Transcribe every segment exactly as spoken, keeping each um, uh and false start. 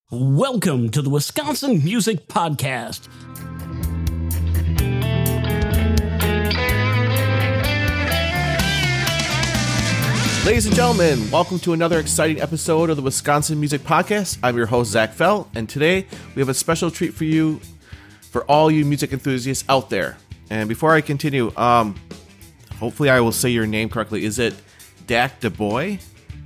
Welcome to the Wisconsin Music Podcast. Ladies and gentlemen, welcome to another exciting episode of the Wisconsin Music Podcast. I'm your host, Zach Felt, and today we have a special treat for you, for all you music enthusiasts out there. And before I continue, um, hopefully I will say your name correctly. Is it Dak Dubois?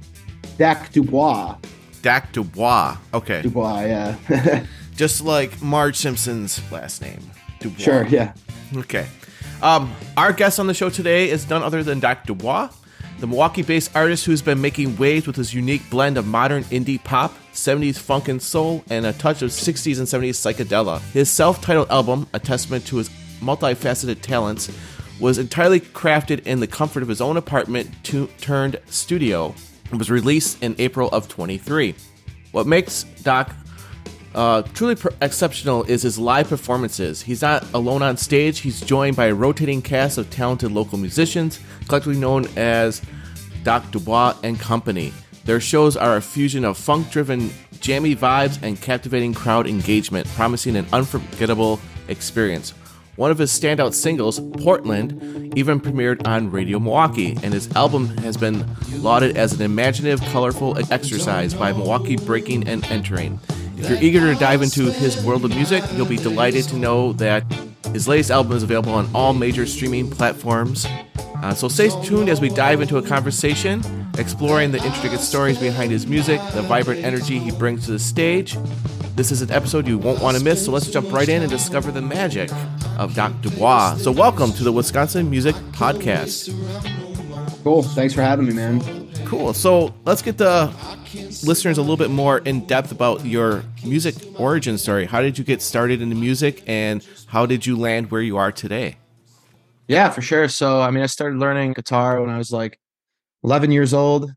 Dak Dubois. Dak Dubois. Okay. Dubois, yeah. Just like Marge Simpson's last name. Dubois. Sure, yeah. Okay. Um, our guest on the show today is none other than Dak Dubois, the Milwaukee-based artist who's been making waves with his unique blend of modern indie pop, seventies funk and soul, and a touch of sixties and seventies psychedelic. His self-titled album, a testament to his multifaceted talents, was entirely crafted in the comfort of his own apartment to- turned studio. It was released in April of twenty-three. What makes Doc uh, truly per- exceptional is his live performances. He's not alone on stage. He's joined by a rotating cast of talented local musicians, collectively known as Doc Dubois and Company. Their shows are a fusion of funk-driven jammy vibes and captivating crowd engagement, promising an unforgettable experience. One of his standout singles, Portland, even premiered on Radio Milwaukee, and his album has been lauded as an imaginative, colorful exercise by Milwaukee breaking and entering. If you're eager to dive into his world of music, you'll be delighted to know that his latest album is available on all major streaming platforms. Uh, so stay tuned as we dive into a conversation, exploring the intricate stories behind his music, the vibrant energy he brings to the stage. This is an episode you won't want to miss, so let's jump right in and discover the magic of Doc Dubois. So welcome to the Wisconsin Music Podcast. Cool. Thanks for having me, man. Cool. So let's get the listeners a little bit more in depth about your music origin story. How did you get started into music, and how did you land where you are today? Yeah, for sure. So, I mean, I started learning guitar when I was like eleven years old.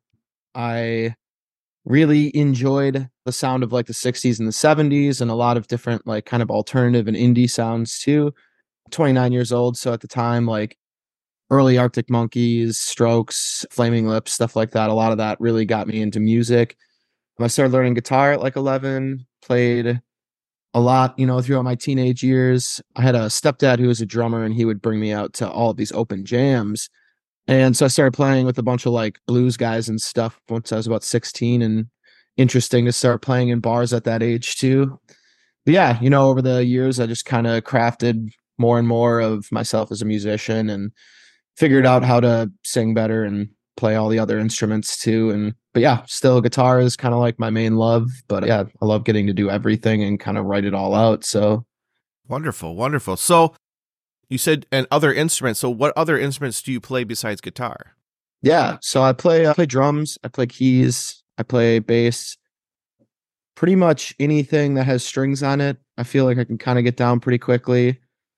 I really enjoyed the sound of like the sixties and the seventies and a lot of different like kind of alternative and indie sounds too. twenty-nine years old. So at the time, like early Arctic Monkeys, Strokes, Flaming Lips, stuff like that. A lot of that really got me into music. I started learning guitar at like eleven, played a lot, you know, throughout my teenage years. I had a stepdad who was a drummer, and he would bring me out to all of these open jams. And so I started playing with a bunch of like blues guys and stuff once I was about sixteen, and interesting to start playing in bars at that age too. But yeah, you know, over the years, I just kind of crafted more and more of myself as a musician and figured out how to sing better and play all the other instruments too. And, but yeah, still guitar is kind of like my main love, but yeah, I love getting to do everything and kind of write it all out. So wonderful. Wonderful. So you said and other instruments. So what other instruments do you play besides guitar? Yeah. So I play, I play drums, I play keys, I play bass, pretty much anything that has strings on it. I feel like I can kind of get down pretty quickly.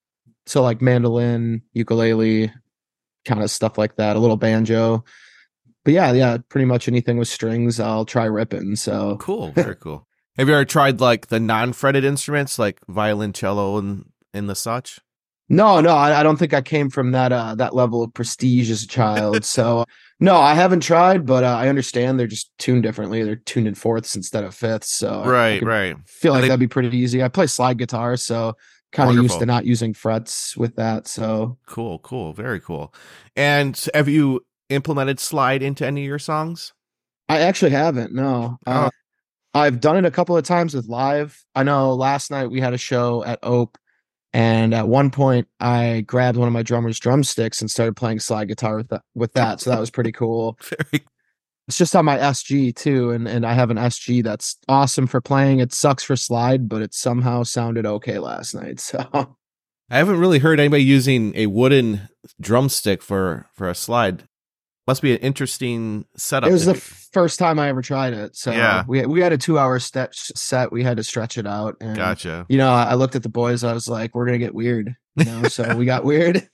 So like mandolin, ukulele, kind of stuff like that, a little banjo. But yeah, yeah, pretty much anything with strings, I'll try ripping. So cool. Very cool. Have you ever tried like the non-fretted instruments like violin, cello, and, and the such? No, no, I, I don't think I came from that uh, that level of prestige as a child. So no, I haven't tried, but uh, I understand they're just tuned differently. They're tuned in fourths instead of fifths. So right, I right. feel like they... that'd be pretty easy. I play slide guitar, so kind of used to not using frets with that. So cool, cool, very cool. And have you implemented slide into any of your songs? I actually haven't. No, oh. uh, I've done it a couple of times with live. I know last night we had a show at Ope. And at one point, I grabbed one of my drummer's drumsticks and started playing slide guitar with that. With that. So that was pretty cool. Very. It's just on my S G too. And, and I have an S G that's awesome for playing. It sucks for slide, but it somehow sounded okay last night. So I haven't really heard anybody using a wooden drumstick for, for a slide. Must be an interesting setup. It was the first time I ever tried it. So yeah. we we had a two hour stretch set. We had to stretch it out. And, gotcha. You know, I looked at the boys. I was like, we're going to get weird. You know, so we got weird.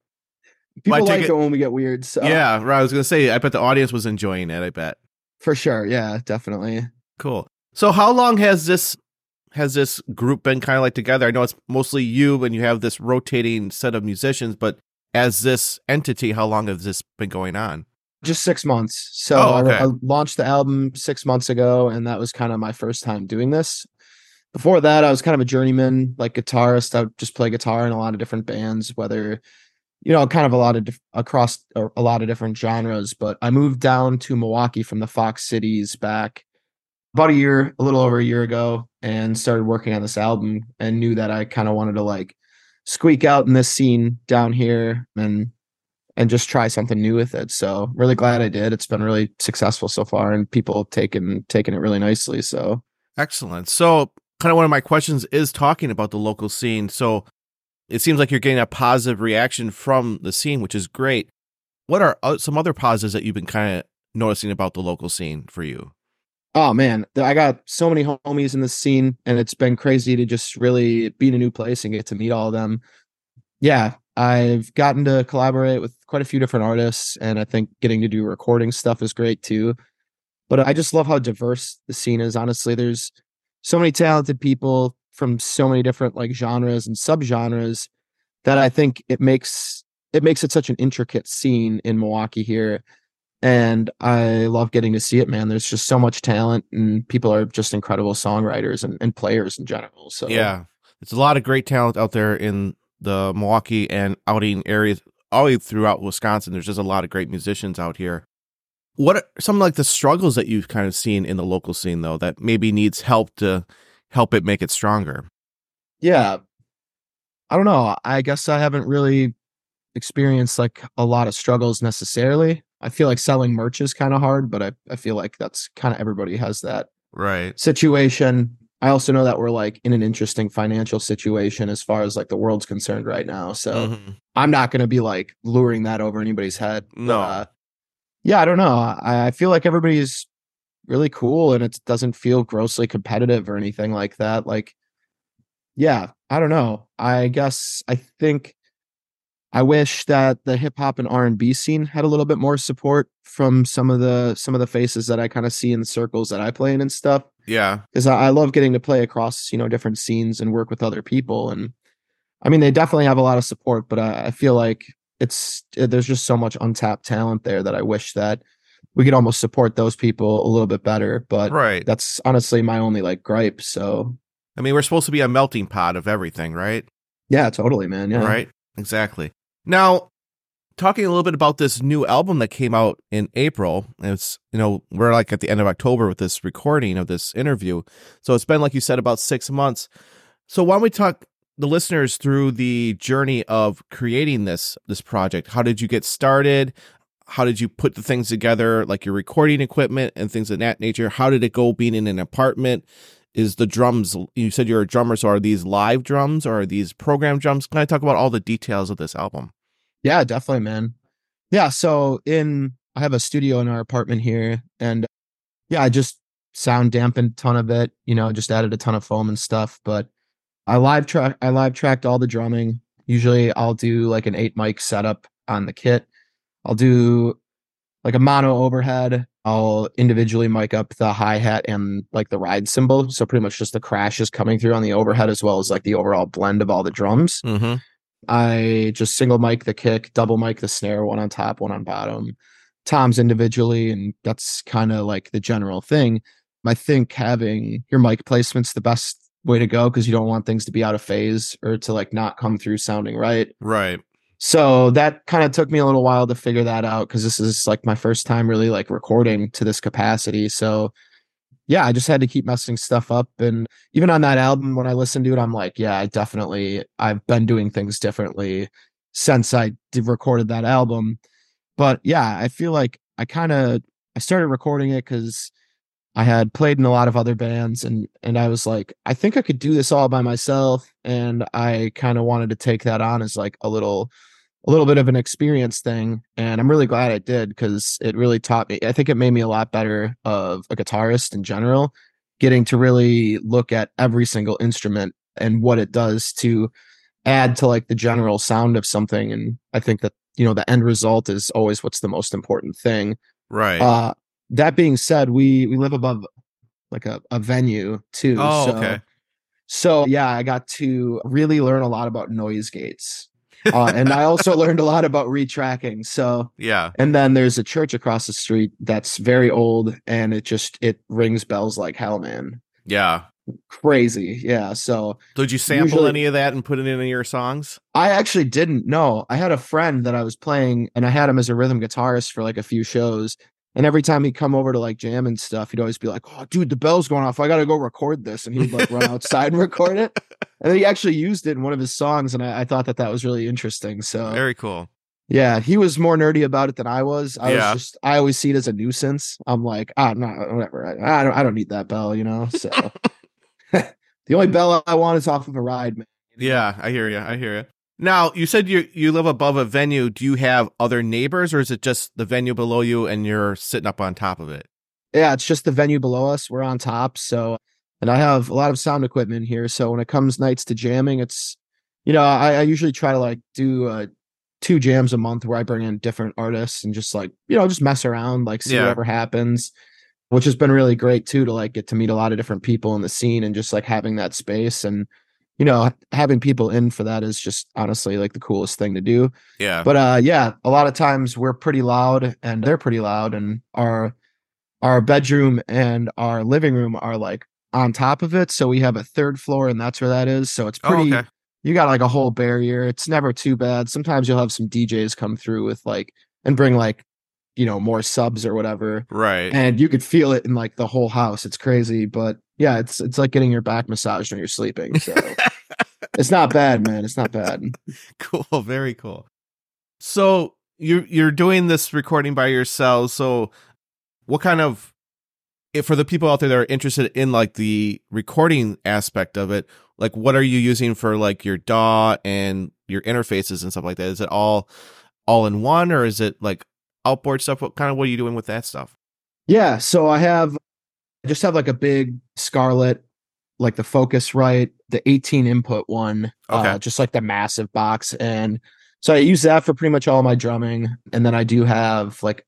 People like it, it when we get weird. So yeah, right. I was going to say, I bet the audience was enjoying it. I bet. For sure. Yeah, definitely. Cool. So how long has this has this group been kind of like together? I know it's mostly you and you have this rotating set of musicians, but as this entity, how long has this been going on? Just six months. So Oh, I, okay. I launched the album six months ago, and that was kind of my first time doing this. Before that, I was kind of a journeyman, like guitarist. I would just play guitar in a lot of different bands, whether, you know, kind of a lot of dif- across a, a lot of different genres. But I moved down to Milwaukee from the Fox Cities back about a year, a little over a year ago, and started working on this album and knew that I kind of wanted to like squeak out in this scene down here and and just try something new with it. So really glad I did. It's been really successful so far, and people have taken taken it really nicely. So Excellent. So kind of one of my questions is talking about the local scene. So it seems like you're getting a positive reaction from the scene, which is great. What are uh, some other positives that you've been kind of noticing about the local scene for you? oh man, I got so many homies in this scene, and it's been crazy to just really be in a new place and get to meet all of them. Yeah, I've gotten to collaborate with quite a few different artists, and I think getting to do recording stuff is great too. But I just love how diverse the scene is. Honestly, there's so many talented people from so many different like genres and subgenres that I think it makes it makes it such an intricate scene in Milwaukee here. And I love getting to see it, man. There's just so much talent, and people are just incredible songwriters and, and players in general. So Yeah, there's a lot of great talent out there in the Milwaukee and outing areas, all throughout Wisconsin. There's just a lot of great musicians out here. What are some like the struggles that you've kind of seen in the local scene, though, that maybe needs help to help it make it stronger? yeah, I don't know. I guess I haven't really experienced like a lot of struggles necessarily. I feel like selling merch is kind of hard, but I, I feel like that's kind of everybody has that Right. situation. I also know that we're like in an interesting financial situation as far as like the world's concerned right now. So Mhm. I'm not going to be like luring that over anybody's head. But, No. uh, yeah, I don't know. I, I feel like everybody's really cool, and it doesn't feel grossly competitive or anything like that. Like, yeah, I don't know. I guess I think I wish that the hip hop and R and B scene had a little bit more support from some of the some of the faces that I kind of see in the circles that I play in and stuff. Yeah. Because I, I love getting to play across, you know, different scenes and work with other people. And I mean, they definitely have a lot of support, but I, I feel like it's there's just so much untapped talent there that I wish that we could almost support those people a little bit better. But Right. that's honestly my only like gripe. So I mean, we're supposed to be a melting pot of everything, right? yeah, totally, man. Yeah. Right. Exactly. Now, talking a little bit about this new album that came out in April. It's, you know, we're like at the end of October with this recording of this interview. So it's been, like you said, about six months. So why don't we talk the listeners through the journey of creating this, this project? How did you get started? How did you put the things together, like your recording equipment and things of that nature? How did it go being in an apartment? Is the drums, you said you're a drummer, so are these live drums or are these programmed drums? Can I talk about all the details of this album? Yeah, definitely, man. Yeah. So in, I have a studio in our apartment here, and yeah, I just sound dampened a ton of it, you know, just added a ton of foam and stuff. But I live track, I live tracked all the drumming. Usually I'll do like an eight mic setup on the kit. I'll do like a mono overhead. I'll individually mic up the hi-hat and like the ride cymbal. So pretty much just the crash is coming through on the overhead as well as like the overall blend of all the drums. Mm-hmm. I just single mic the kick, double mic the snare, one on top, one on bottom, toms individually, and that's kind of like the general thing. I think having your mic placement's the best way to go because you don't want things to be out of phase or to like not come through sounding right. Right. So that kind of took me a little while to figure that out because this is like my first time really like recording to this capacity. So yeah, I just had to keep messing stuff up. And even on that album, when I listened to it, I'm like, yeah, I definitely, I've been doing things differently since I did recorded that album. But yeah, I feel like I kind of, I started recording it because I had played in a lot of other bands, and, and I was like, I think I could do this all by myself. And I kind of wanted to take that on as like a little, a little bit of an experience thing. And I'm really glad I did because it really taught me. I think it made me a lot better of a guitarist in general, getting to really look at every single instrument and what it does to add to like the general sound of something. And I think that, you know, the end result is always what's the most important thing. Right. Uh, that being said, we, we live above like a, a venue too. Oh, so, okay. So yeah, I got to really learn a lot about noise gates. uh, and I also learned a lot about retracking. So Yeah. and then there's a church across the street that's very old, and it just it rings bells like hell, man. Yeah. Crazy. Yeah. So did you sample usually, any of that and put it in your songs? I actually didn't know. I had a friend that I was playing, and I had him as a rhythm guitarist for like a few shows. And every time he'd come over to like jam and stuff, he'd always be like, "Oh, dude, the bell's going off. I got to go record this." And he'd like run outside and record it. And then he actually used it in one of his songs. And I, I thought that that was really interesting. So very cool. Yeah. He was more nerdy about it than I was. I yeah. was just, I always see it as a nuisance. I'm like, ah, no, whatever. I, I don't, I don't need that bell, you know? So the only bell I want is off of a ride, man. Yeah. I hear you. I hear you. Now, you said you you live above a venue. Do you have other neighbors, or is it just the venue below you and you're sitting up on top of it? Yeah, it's just the venue below us. We're on top. So, and I have a lot of sound equipment here. So when it comes nights to jamming, it's, you know, I, I usually try to like do uh, two jams a month where I bring in different artists and just like, you know, just mess around, like see yeah. whatever happens, which has been really great too, to like get to meet a lot of different people in the scene and just like having that space. And you know, having people in for that is just honestly like the coolest thing to do. Yeah. But uh, yeah, a lot of times we're pretty loud and they're pretty loud, and our our bedroom and our living room are like on top of it. So we have a third floor, and that's where that is. So it's pretty. Oh, okay. You got like a whole barrier. It's never too bad. Sometimes you'll have some D Js come through with like and bring like, you know, more subs or whatever. Right. And you could feel it in like the whole house. It's crazy, but yeah, it's it's like getting your back massaged when you're sleeping. So it's not bad, man. It's not bad. Cool. Very cool. So you're you're doing this recording by yourselves. So what kind of, if for the people out there that are interested in like the recording aspect of it, like what are you using for like your D A W and your interfaces and stuff like that? Is it all all in one, or is it like outboard stuff? What kind of what are you doing with that stuff? Yeah, so I have I just have like a big Scarlett, like the Focusrite, the eighteen input one, okay. uh, just like the massive box. And so I use that for pretty much all my drumming. And then I do have like,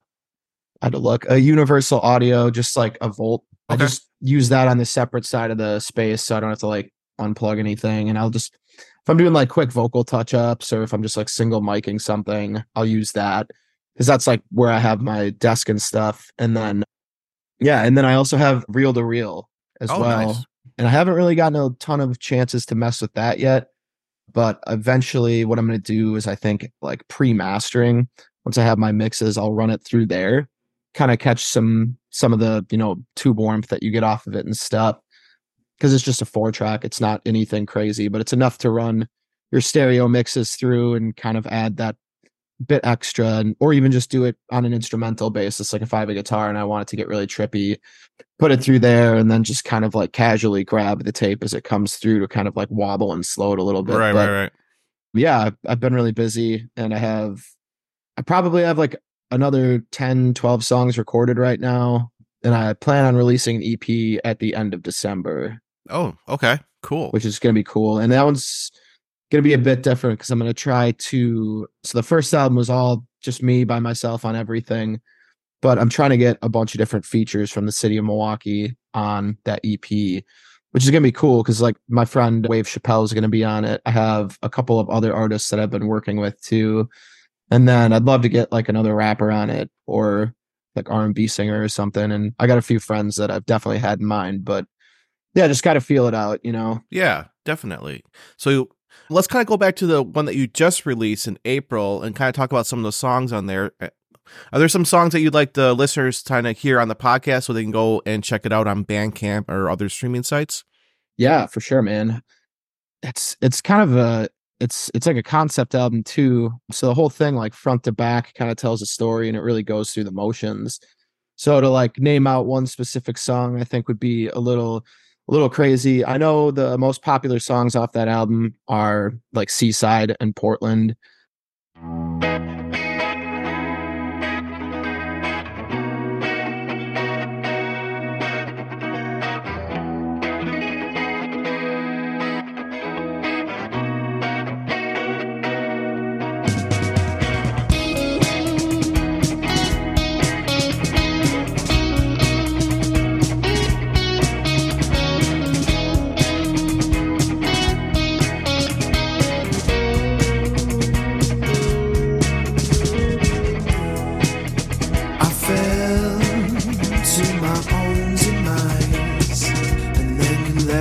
I had to look, a Universal Audio, just like a Volt. Okay. I just use that on the separate side of the space, so I don't have to like unplug anything. And I'll just, if I'm doing like quick vocal touch ups, or if I'm just like single micing something, I'll use that, because that's like where I have my desk and stuff. And then, yeah, and then I also have reel to reel as oh, well. Nice. And I haven't really gotten a ton of chances to mess with that yet. But eventually what I'm going to do is, I think, like pre-mastering. Once I have my mixes, I'll run it through there, kind of catch some some of the, you know, tube warmth that you get off of it and stuff. Because it's just a four track. It's not anything crazy, but it's enough to run your stereo mixes through and kind of add that bit extra, and, or even just do it on an instrumental basis. Like if I have a guitar and I want it to get really trippy, put it through there, and then just kind of like casually grab the tape as it comes through to kind of like wobble and slow it a little bit. Right, but, right, right. Yeah, I've, I've been really busy, and I have, I probably have like another ten, twelve songs recorded right now, and I plan on releasing an E P at the end of December. Oh, okay, cool. Which is going to be cool. And that one's going to be a bit different, because I'm going to try to, so the first album was all just me by myself on everything, but I'm trying to get a bunch of different features from the city of Milwaukee on that E P, which is going to be cool, because like my friend Wave Chappelle is going to be on it. I have a couple of other artists that I've been working with too. And then I'd love to get like another rapper on it, or like R and B singer or something. And I got a few friends that I've definitely had in mind, but yeah, just got to feel it out, you know? Yeah, definitely. So let's kind of go back to the one that you just released in April and kind of talk about some of the songs on there. Are there some songs that you'd like the listeners to kind of hear on the podcast so they can go and check it out on Bandcamp or other streaming sites? Yeah, for sure, man. It's it's kind of a it's it's like a concept album too. So the whole thing, like front to back, kind of tells a story, and it really goes through the motions. So to like name out one specific song, I think would be a little a little crazy. I know the most popular songs off that album are like Seaside and Portland.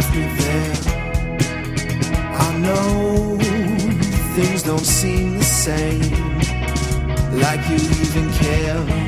left me there. I know things don't seem the same, like you even care.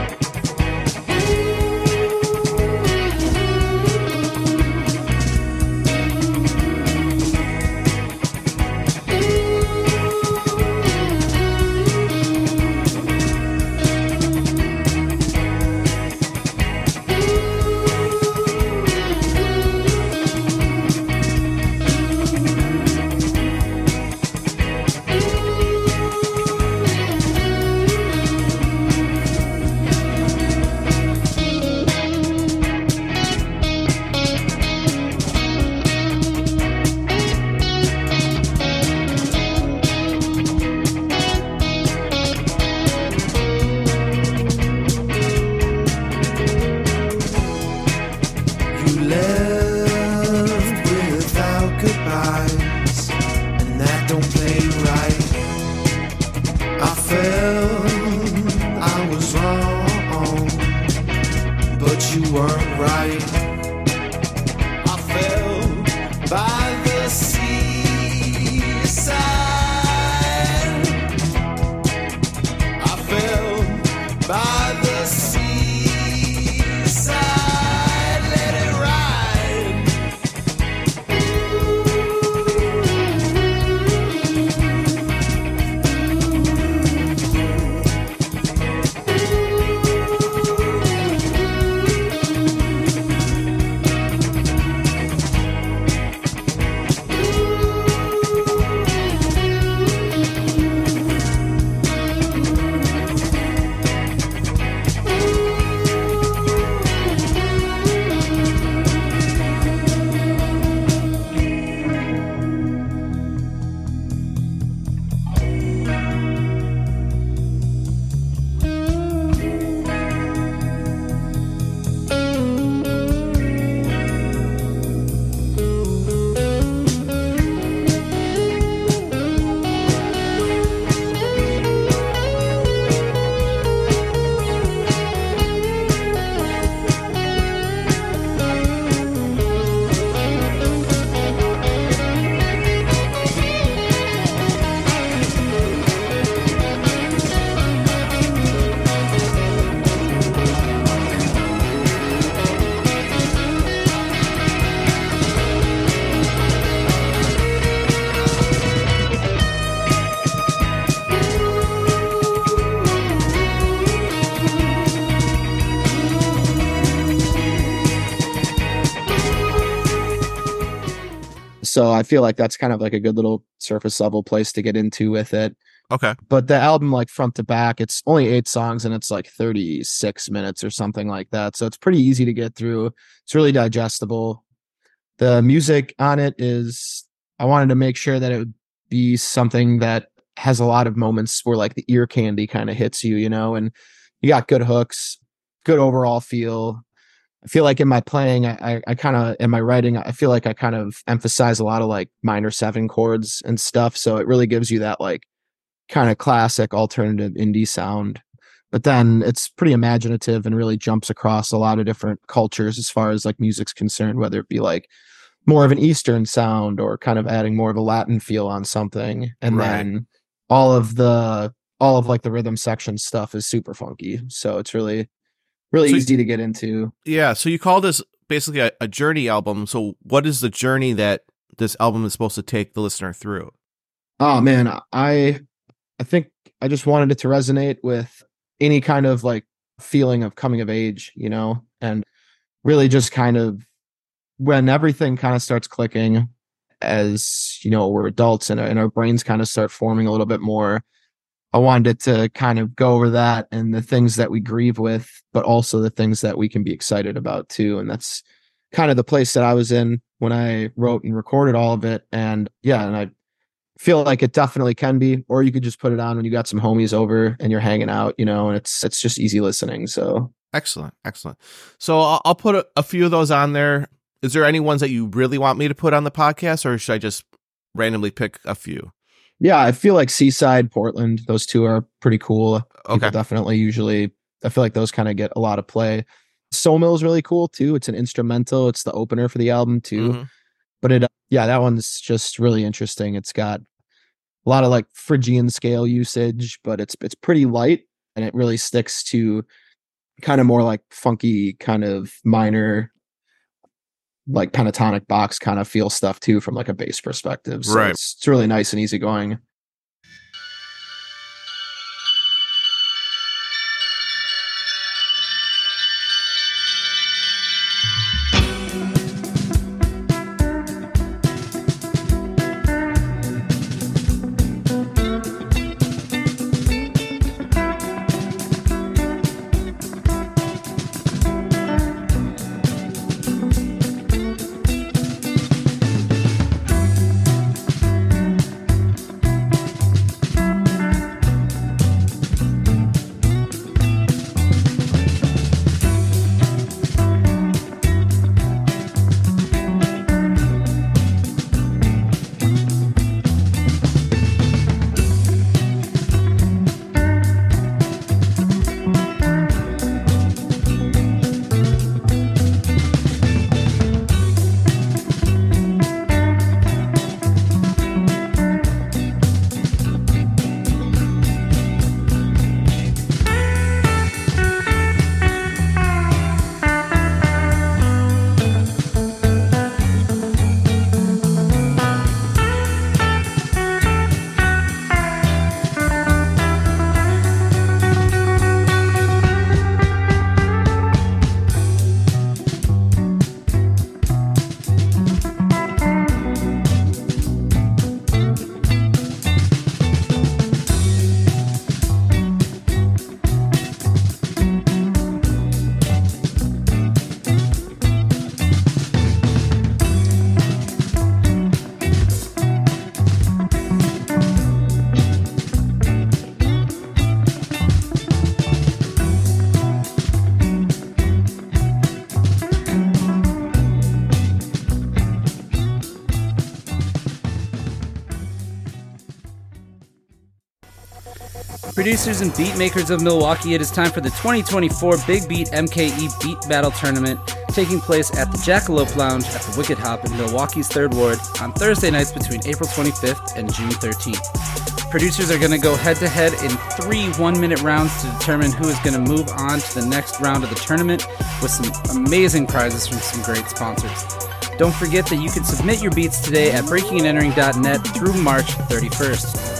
So I feel like that's kind of like a good little surface level place to get into with it. Okay. But the album, like front to back, it's only eight songs and it's like thirty-six minutes or something like that. So it's pretty easy to get through. It's really digestible. The music on it is, I wanted to make sure that it would be something that has a lot of moments where like the ear candy kind of hits you, you know, and you got good hooks, good overall feel. I feel like in my playing, I, I, I kind of, in my writing, I feel like I kind of emphasize a lot of like minor seven chords and stuff. So it really gives you that like kind of classic alternative indie sound. But then it's pretty imaginative and really jumps across a lot of different cultures as far as like music's concerned, whether it be like more of an Eastern sound or kind of adding more of a Latin feel on something. And Right. then all of the, all of like the rhythm section stuff is super funky. So it's really, really So- easy to get into. Yeah. So you call this basically a, a journey album. So what is the journey that this album is supposed to take the listener through? Oh man, I I think I just wanted it to resonate with any kind of like feeling of coming of age, you know, and really just kind of when everything kind of starts clicking as, you know, we're adults and, and our brains kind of start forming a little bit more. I wanted it to kind of go over that and the things that we grieve with, but also the things that we can be excited about too. And that's kind of the place that I was in when I wrote and recorded all of it. And yeah, and I feel like it definitely can be, or you could just put it on when you got some homies over and you're hanging out, you know, and it's, it's just easy listening. So Excellent. Excellent. So I'll, I'll put a, a few of those on there. Is there any ones that you really want me to put on the podcast, or should I just randomly pick a few? yeah, I feel like Seaside, Portland, those two are pretty cool. People Okay. definitely usually, I feel like those kind of get a lot of play. Soul Mill is really cool too. It's an instrumental. It's the opener for the album too. Mhm. But it, yeah, that one's just really interesting. It's got a lot of like Phrygian scale usage, but it's it's pretty light, and it really sticks to kind of more like funky kind of minor, like pentatonic box kind of feel stuff too from like a bass perspective. So Right. it's, it's really nice and easygoing. Producers and beat makers of Milwaukee, it is time for the twenty twenty-four Big Beat M K E Beat Battle Tournament, taking place at the Jackalope Lounge at the Wicked Hop in Milwaukee's Third Ward on Thursday nights between April twenty-fifth and June thirteenth. Producers are going to go head-to-head in three one-minute rounds to determine who is going to move on to the next round of the tournament with some amazing prizes from some great sponsors. Don't forget that you can submit your beats today at breaking and entering dot net through March thirty-first.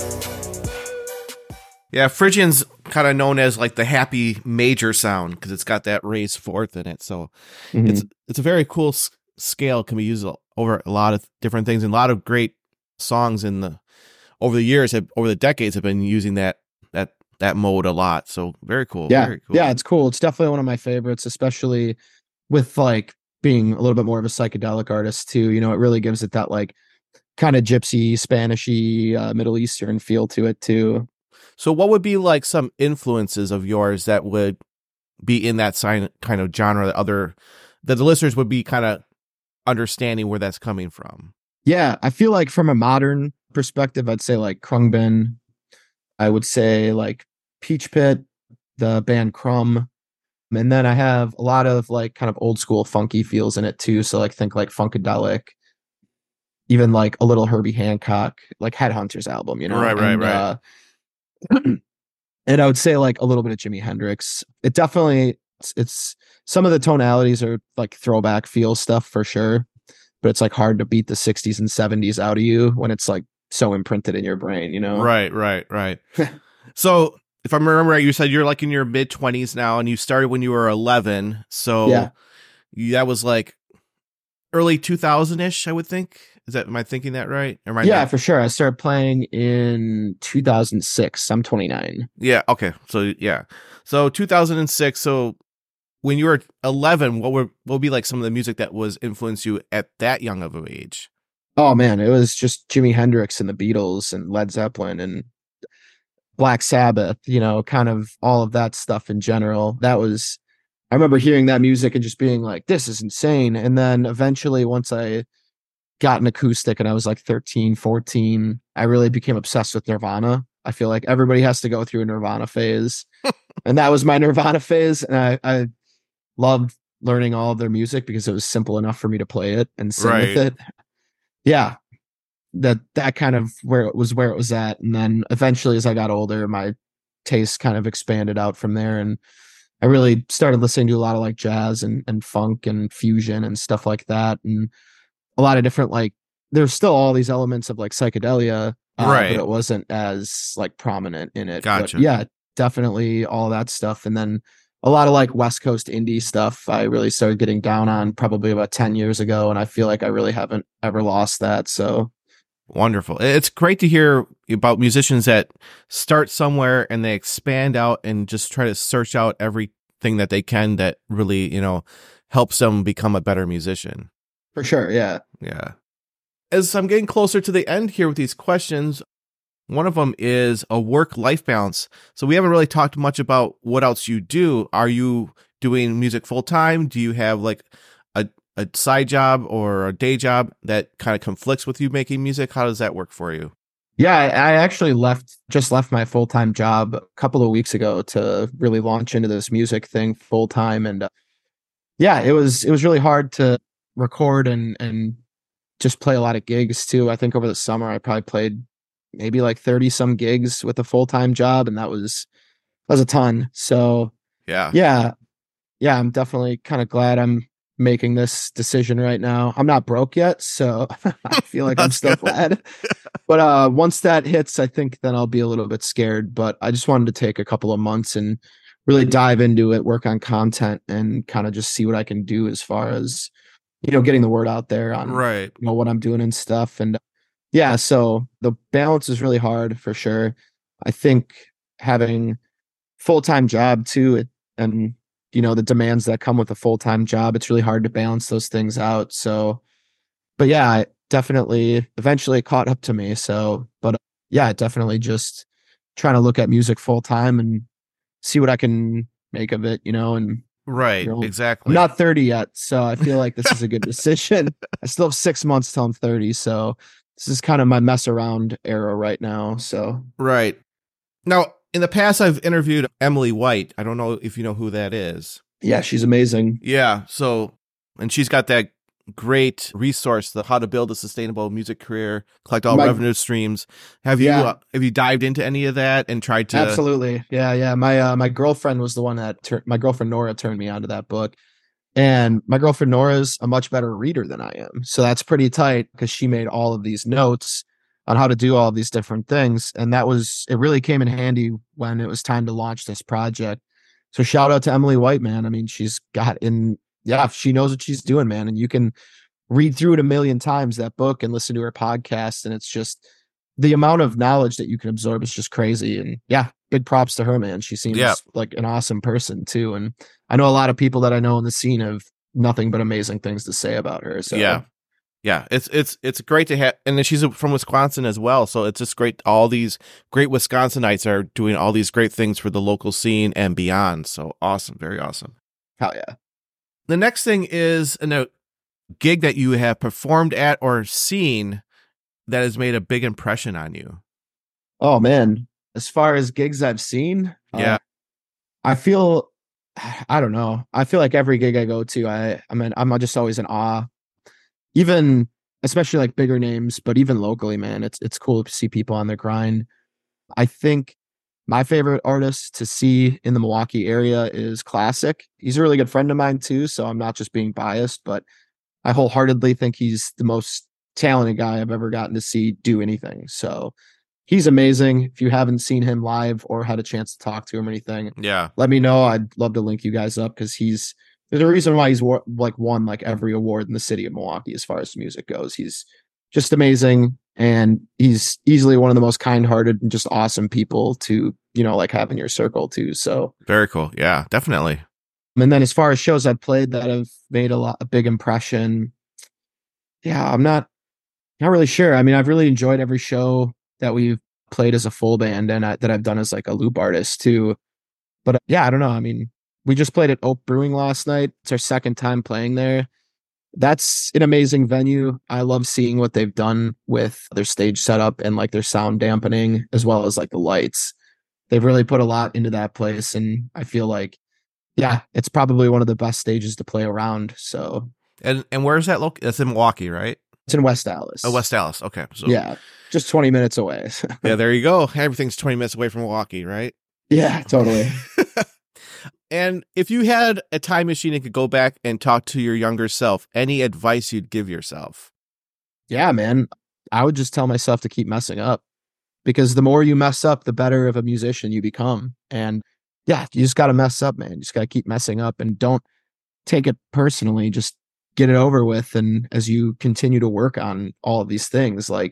Yeah, Phrygian's kind of known as like the happy major sound because it's got that raised fourth in it. So Mm-hmm. it's it's a very cool s- scale. Can be used over a lot of different things, and a lot of great songs in the over the years, have, over the decades, have been using that that that mode a lot. So very cool. Yeah. very cool. Yeah, it's cool. It's definitely one of my favorites, especially with like being a little bit more of a psychedelic artist too. You know, it really gives it that like kind of gypsy, Spanishy, uh, Middle Eastern feel to it too. So what would be like some influences of yours that would be in that sign, kind of genre that other that the listeners would be kind of understanding where that's coming from? Yeah, I feel like from a modern perspective, I'd say like Krungbin. I would say like Peach Pit, the band Crumb. And then I have a lot of like kind of old school funky feels in it too. So like think like Funkadelic, even like a little Herbie Hancock, like Headhunters album, you know? Right, right, and, right. Uh, and I would say like a little bit of Jimi Hendrix. It definitely, it's, it's some of the tonalities are like throwback feel stuff for sure, but it's like hard to beat the sixties and seventies out of you when it's like so imprinted in your brain, you know? Right, right, right. So if I remember right, you said you're like in your mid twenties now, and you started when you were eleven. So Yeah. you, that was like early two thousand ish, I would think. Is that, am I thinking that right? Am I Yeah, not? for sure. I started playing in two thousand six. I'm twenty-nine. Yeah. Okay. So yeah. So two thousand six. So when you were eleven, what were what would be like some of the music that was influenced you at that young of an age? Oh man, it was just Jimi Hendrix and the Beatles and Led Zeppelin and Black Sabbath, you know, kind of all of that stuff in general. That was, I remember hearing that music and just being like, this is insane. And then eventually once I got an acoustic and I was like thirteen, fourteen, I really became obsessed with Nirvana. I feel like everybody has to go through a Nirvana phase. And that was my Nirvana phase. And I, I loved learning all of their music because it was simple enough for me to play it and sing Right. with it. Yeah. That that kind of where it was where it was at. And then eventually as I got older, my taste kind of expanded out from there. And I really started listening to a lot of like jazz and, and funk and fusion and stuff like that. And a lot of different, like, there's still all these elements of like psychedelia, uh, Right. but it wasn't as like prominent in it. Gotcha. But yeah, definitely all that stuff. And then a lot of like West Coast indie stuff I really started getting down on probably about ten years ago. And I feel like I really haven't ever lost that. So Wonderful. It's great to hear about musicians that start somewhere and they expand out and just try to search out everything that they can that really, you know, helps them become a better musician. for sure. Yeah. Yeah. As I'm getting closer to the end here with these questions, one of them is a work-life balance. So we haven't really talked much about what else you do. Are you doing music full-time? Do you have like a a side job or a day job that kind of conflicts with you making music? How does that work for you? Yeah, I, I actually left just left my full time job a couple of weeks ago to really launch into this music thing full time, and uh, yeah, it was it was really hard to record and and just play a lot of gigs too. I think over the summer I probably played maybe like thirty some gigs with a full time job, and that was that was a ton. So Yeah. yeah, yeah, I'm definitely kind of glad I'm making this decision right now. I'm not broke yet, so I feel like I'm That's still good. glad. But uh, once that hits, I think then I'll be a little bit scared. But I just wanted to take a couple of months and really dive into it, work on content, and kind of just see what I can do as far as, you know, getting the word out there on Right. you know what I'm doing and stuff. And yeah, so the balance is really hard for sure. I think having full-time job too, it, and you know the demands that come with a full-time job, it's really hard to balance those things out. So but yeah, it definitely eventually it caught up to me. So but yeah, definitely just trying to look at music full-time and see what I can make of it, you know. And Right. you know, Exactly. I'm not thirty yet, so I feel like this is a good decision. I still have six months till I'm thirty, so this is kind of my mess around era right now. So Right. Now, in the past, I've interviewed Emily White. I don't know if you know who that is. yeah, she's amazing. Yeah. So, and she's got that great resource, the How to Build a Sustainable Music Career, Collect All My- Revenue Streams. Have you Yeah. uh, have you dived into any of that and tried to? Absolutely. Yeah, yeah. My uh, my girlfriend was the one that tur- my girlfriend Nora turned me onto that book. And my girlfriend Nora's a much better reader than I am. So that's pretty tight because she made all of these notes on how to do all of these different things. And that was, it really came in handy when it was time to launch this project. So shout out to Emily White, man. I mean, she's got in, yeah, she knows what she's doing, man. And you can read through it a million times, that book, and listen to her podcast. And it's just the amount of knowledge that you can absorb is just crazy. And yeah, big props to her, man. She seems Yeah. like an awesome person too. And I know a lot of people that I know in the scene have nothing but amazing things to say about her. So Yeah. Yeah, it's it's it's great to have, and then she's from Wisconsin as well, so it's just great. All these great Wisconsinites are doing all these great things for the local scene and beyond. So awesome, very awesome. hell yeah. The next thing is a note, gig that you have performed at or seen that has made a big impression on you. Oh man. As far as gigs I've seen, Yeah. uh, I feel, I don't know. I feel like every gig I go to, I, I mean, I'm just always in awe. Even, especially like bigger names, but even locally, man, it's it's cool to see people on their grind. I think my favorite artist to see in the Milwaukee area is Classic. He's a really good friend of mine too, so I'm not just being biased, but I wholeheartedly think he's the most talented guy I've ever gotten to see do anything. So he's amazing. If you haven't seen him live or had a chance to talk to him or anything, Yeah. let me know. I'd love to link you guys up because he's there's a reason why he's wa- like won like every award in the city of Milwaukee as far as music goes. He's just amazing, and he's easily one of the most kind-hearted and just awesome people to, you know, like have in your circle too. So, Very cool. Yeah, definitely. and then as far as shows I've played that have made a lot a big impression, yeah, I'm not not really sure. I mean, I've really enjoyed every show that we've played as a full band and I, that I've done as like a loop artist too. But uh, yeah, I don't know. I mean, we just played at Oak Brewing last night. It's our second time playing there. That's an amazing venue. I love seeing what they've done with their stage setup and like their sound dampening as well as like the lights. They've really put a lot into that place, and I feel like, yeah, it's probably one of the best stages to play around. So, And and where's that located? That's in Milwaukee, right? it's in West Dallas. Oh, West Dallas. Okay. So Yeah, just twenty minutes away. yeah, there you go. Everything's twenty minutes away from Milwaukee, right? Yeah, totally. And if you had a time machine and could go back and talk to your younger self, any advice you'd give yourself? Yeah, man. I would just tell myself to keep messing up, because the more you mess up, the better of a musician you become. And yeah, you just got to mess up, man. You just got to keep messing up and don't take it personally. Just get it over with. And as you continue to work on all of these things, like,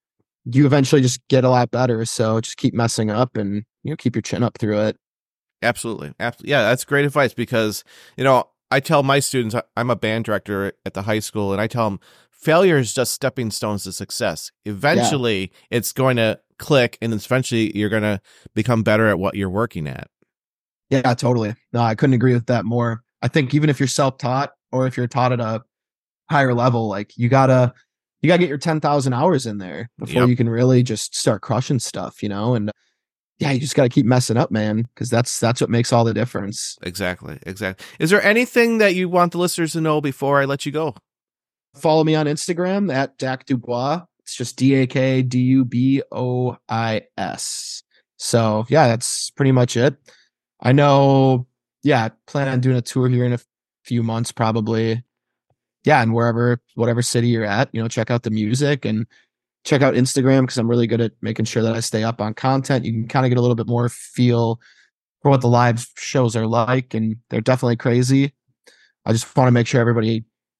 you eventually just get a lot better. So just keep messing up and, you know, keep your chin up through it. Absolutely. Absolutely. Yeah, that's great advice, because, you know, I tell my students, I'm a band director at the high school, and I tell them failure is just stepping stones to success. Eventually, yeah. it's going to click, and eventually you're going to become better at what you're working at. Yeah, totally. No, I couldn't agree with that more. I think even if you're self-taught, or if you're taught at a higher level, like, you gotta, you gotta get your ten thousand hours in there before Yep. you can really just start crushing stuff, you know? And yeah, you just got to keep messing up, man, because that's that's what makes all the difference. Exactly. Exactly. Is there anything that you want the listeners to know before I let you go? Follow me on Instagram at Dak Dubois. It's just D A K D U B O I S. So yeah, that's pretty much it. I know, yeah, I plan on doing a tour here in a few months, probably. Yeah, and wherever, whatever city you're at, you know, check out the music and check out Instagram, because I'm really good at making sure that I stay up on content. You can kind of get a little bit more feel for what the live shows are like, and they're definitely crazy. I just want to make sure everybody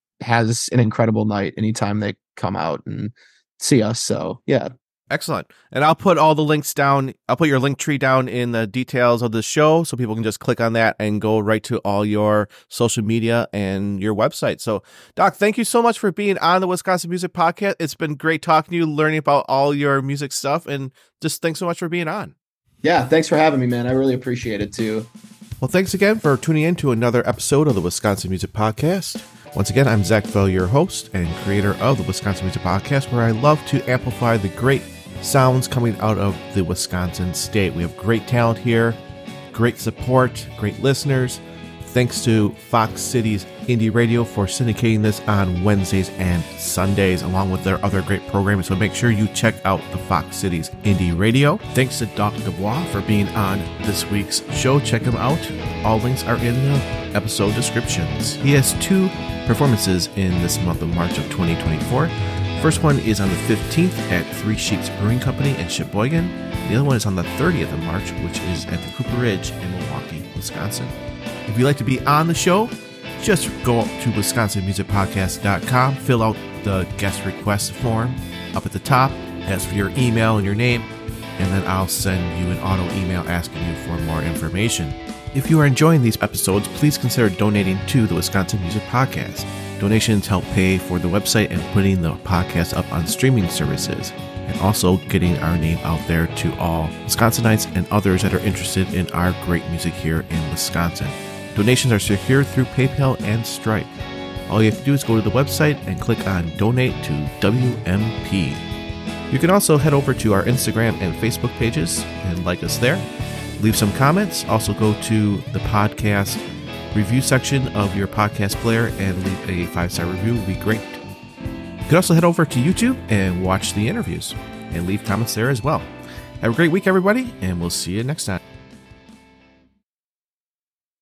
has an incredible night anytime they come out and see us. So yeah. Excellent. And I'll put all the links down. I'll put your link tree down in the details of the show, so people can just click on that and go right to all your social media and your website. So, Doc, thank you so much for being on the Wisconsin Music Podcast. It's been great talking to you, learning about all your music stuff, and just thanks so much for being on. Yeah, thanks for having me, man. I really appreciate it too. Well, thanks again for tuning in to another episode of the Wisconsin Music Podcast. Once again, I'm Zach Fell, your host and creator of the Wisconsin Music Podcast, where I love to amplify the great sounds coming out of the Wisconsin state. We have great talent here, great support, great listeners. Thanks to Fox Cities Indie Radio for syndicating this on Wednesdays and Sundays, along with their other great programming. So make sure you check out the Fox Cities Indie Radio. Thanks to Doc Dubois for being on this week's show. Check him out. All links are in the episode descriptions. He has two performances in this month of March of twenty twenty-four. First one is on the fifteenth at Three Sheeps Brewing Company in Sheboygan. The other one is on the thirtieth of March, which is at the Cooper Ridge in Milwaukee, Wisconsin. If you'd like to be on the show, just go to wisconsin music podcast dot com, fill out the guest request form up at the top, ask for your email and your name, and then I'll send you an auto email asking you for more information. If you are enjoying these episodes, please consider donating to the Wisconsin Music Podcast. Donations help pay for the website and putting the podcast up on streaming services, and also getting our name out there to all Wisconsinites and others that are interested in our great music here in Wisconsin. Donations are secure through PayPal and Stripe. All you have to do is go to the website and click on Donate to W M P. You can also head over to our Instagram and Facebook pages and like us there. Leave some comments. Also go to the podcast review section of your podcast player and leave a five-star review. It would be great. You can also head over to YouTube and watch the interviews and leave comments there as well. Have a great week, everybody, and we'll see you next time.